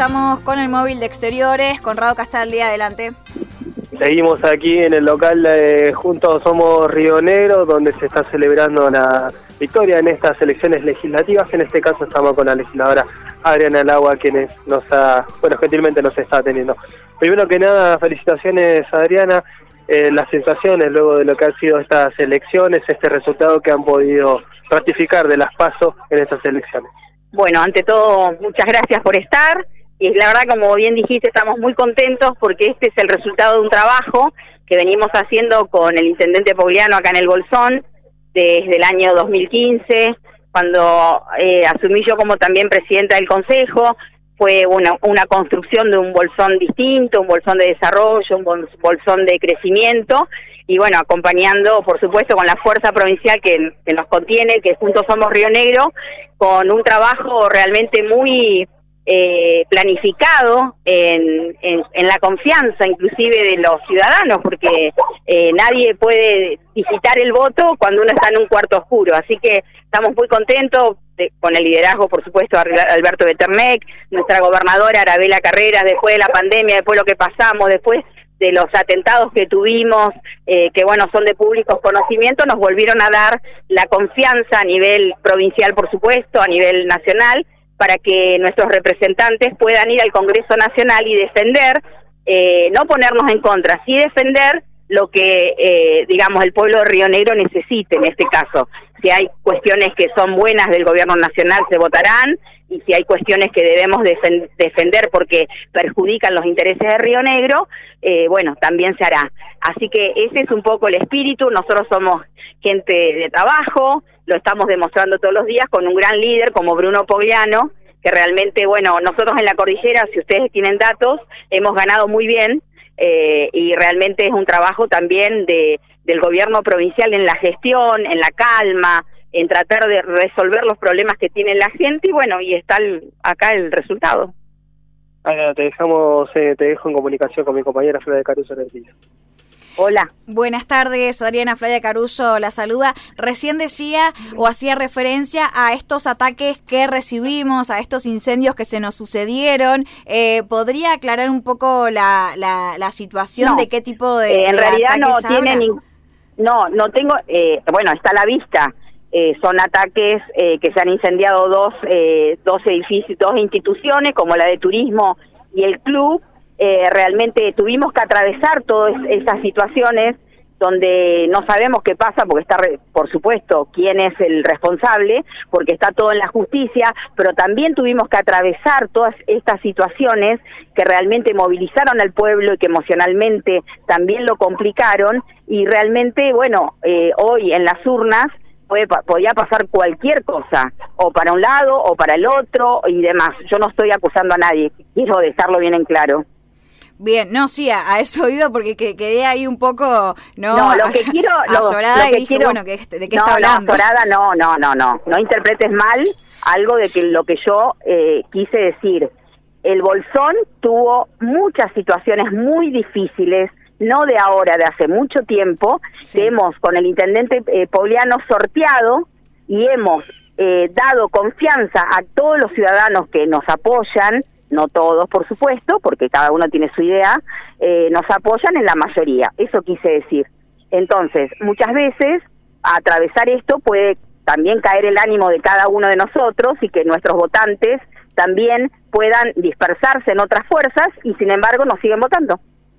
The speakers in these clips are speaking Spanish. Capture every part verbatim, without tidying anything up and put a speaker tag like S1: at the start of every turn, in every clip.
S1: estamos con el móvil de Exteriores. Conrado Castaldi, adelante.
S2: Seguimos aquí en el local de Juntos Somos Río Negro, donde se está celebrando la victoria en estas elecciones legislativas. En este caso estamos con la legisladora Adriana Lagua, quienes nos ha, bueno, gentilmente nos está atendiendo. Primero que nada, felicitaciones, Adriana. Eh, las sensaciones luego de lo que han sido estas elecciones, este resultado que han podido ratificar de las PASO en estas elecciones.
S3: Bueno, ante todo, muchas gracias por estar. Y la verdad, como bien dijiste, estamos muy contentos porque este es el resultado de un trabajo que venimos haciendo con el intendente Pogliano acá en el Bolsón desde el año dos mil quince, cuando eh, asumí yo como también presidenta del Consejo. Fue una, una construcción de un Bolsón distinto, un Bolsón de desarrollo, un Bolsón de crecimiento, y bueno, acompañando, por supuesto, con la fuerza provincial que, que nos contiene, que Juntos Somos Río Negro, con un trabajo realmente muy eh, planificado en, en, en la confianza inclusive de los ciudadanos, porque eh, nadie puede digitar el voto cuando uno está en un cuarto oscuro, así que estamos muy contentos de, con el liderazgo, por supuesto, de Alberto Betermec, nuestra gobernadora Arabela Carreras, después de la pandemia, después de lo que pasamos, después de los atentados que tuvimos, eh, que bueno, son de públicos conocimientos, nos volvieron a dar la confianza a nivel provincial, por supuesto, a nivel nacional, para que nuestros representantes puedan ir al Congreso Nacional y defender, eh, no ponernos en contra, sí defender lo que, eh, digamos, el pueblo de Río Negro necesite en este caso. Si hay cuestiones que son buenas del gobierno nacional, se votarán, y si hay cuestiones que debemos defen- defender porque perjudican los intereses de Río Negro, eh, bueno, también se hará. Así que ese es un poco el espíritu. Nosotros somos gente de trabajo, lo estamos demostrando todos los días con un gran líder como Bruno Pogliano, que realmente, bueno, nosotros en la cordillera, si ustedes tienen datos, hemos ganado muy bien, eh, y realmente es un trabajo también de del gobierno provincial en la gestión, en la calma, en tratar de resolver los problemas que tiene la gente, y bueno, y está el, acá el resultado.
S2: Ahora te dejamos, eh, te dejo en comunicación con mi compañera Flavia Caruso Ortiz.
S3: Hola.
S1: Buenas tardes, Adriana. Flavia Caruso la saluda. Recién decía o hacía referencia a estos ataques que recibimos, a estos incendios que se nos sucedieron. Eh, ¿Podría aclarar un poco la, la, la situación
S3: no,
S1: de qué tipo de,
S3: eh, en
S1: de
S3: realidad no
S1: ataques
S3: tiene ni, no, no tengo, eh, bueno, está a la vista. Eh, son ataques eh, que se han incendiado dos, eh, dos edificios, dos instituciones, como la de turismo y el club. Eh, realmente tuvimos que atravesar todas esas situaciones donde no sabemos qué pasa, porque está, por supuesto, quién es el responsable, porque está todo en la justicia, pero también tuvimos que atravesar todas estas situaciones que realmente movilizaron al pueblo y que emocionalmente también lo complicaron, y realmente, bueno, eh, hoy en las urnas puede, podía pasar cualquier cosa, o para un lado o para el otro y demás. Yo no estoy acusando a nadie, quiero dejarlo bien en claro.
S1: Bien, no, sí, a, a eso he oído porque que, quedé ahí un poco, ¿no?
S3: No, lo que quiero...
S1: azorada, y dije,
S3: quiero,
S1: bueno, ¿de qué
S3: no,
S1: está hablando?
S3: No, azorada, no, no, no, no. No interpretes mal algo de que lo que yo eh, quise decir. El Bolsón tuvo muchas situaciones muy difíciles, no de ahora, de hace mucho tiempo, sí. Que hemos, con el intendente eh, Pogliano, sorteado y hemos eh, dado confianza a todos los ciudadanos que nos apoyan, no todos, por supuesto, porque cada uno tiene su idea, eh, nos apoyan en la mayoría, eso quise decir. Entonces, muchas veces, a atravesar esto puede también caer el ánimo de cada uno de nosotros y que nuestros votantes también puedan dispersarse en otras fuerzas y, sin embargo, nos siguen votando.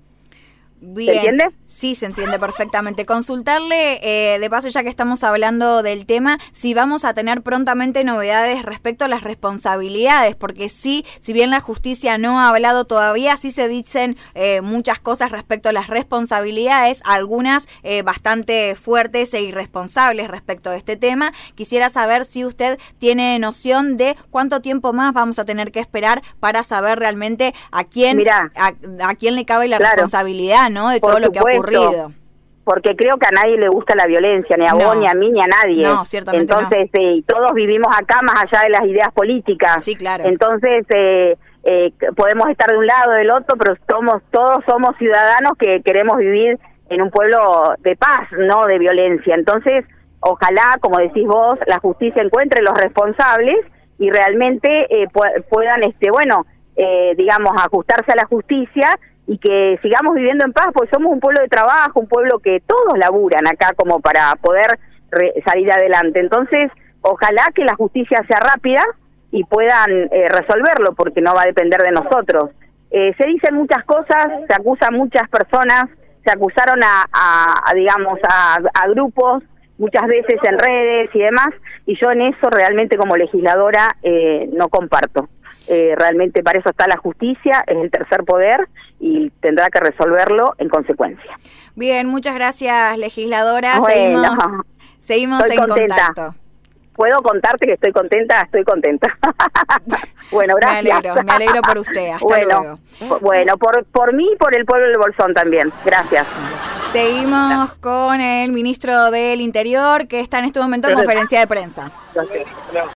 S1: Bien.
S3: ¿Se entiende?
S1: Sí, se entiende perfectamente. Consultarle, eh, de paso, ya que estamos hablando del tema, si vamos a tener prontamente novedades respecto a las responsabilidades, porque sí, si bien la justicia no ha hablado todavía, sí se dicen eh, muchas cosas respecto a las responsabilidades, algunas eh, bastante fuertes e irresponsables respecto a este tema. Quisiera saber si usted tiene noción de cuánto tiempo más vamos a tener que esperar para saber realmente a quién,
S3: Mirá,
S1: a, a quién le cabe la
S3: claro,
S1: responsabilidad, ¿no? De todo lo que ha ocurrido.
S3: Porque creo que a nadie le gusta la violencia, ni a
S1: no.
S3: vos, ni a mí, ni a nadie.
S1: No, ciertamente
S3: Entonces,
S1: no.
S3: eh, todos vivimos acá más allá de las ideas políticas.
S1: Sí, claro.
S3: Entonces, eh, eh, podemos estar de un lado o del otro, pero somos todos somos ciudadanos que queremos vivir en un pueblo de paz, no de violencia. Entonces, ojalá, como decís vos, la justicia encuentre los responsables y realmente eh, pu- puedan, este, bueno, eh, digamos, ajustarse a la justicia y que sigamos viviendo en paz, porque somos un pueblo de trabajo, un pueblo que todos laburan acá como para poder re- salir adelante. Entonces, ojalá que la justicia sea rápida y puedan eh, resolverlo, porque no va a depender de nosotros. Eh, se dicen muchas cosas, se acusan muchas personas, se acusaron a, a, a digamos, a, a grupos, muchas veces en redes y demás, y yo en eso realmente como legisladora eh, no comparto. Eh, realmente para eso está la justicia, es el tercer poder y tendrá que resolverlo en consecuencia.
S1: Bien, muchas gracias, legisladora.
S3: Bueno,
S1: seguimos seguimos en
S3: contenta.
S1: contacto.
S3: ¿Puedo contarte que estoy contenta? Estoy contenta. Bueno, gracias.
S1: Me alegro, me alegro por usted. Hasta
S3: bueno,
S1: luego.
S3: p- bueno, por, por mí y por el pueblo del Bolsón también. Gracias.
S1: Seguimos con el ministro del Interior, que está en este momento en conferencia de prensa.
S2: Gracias.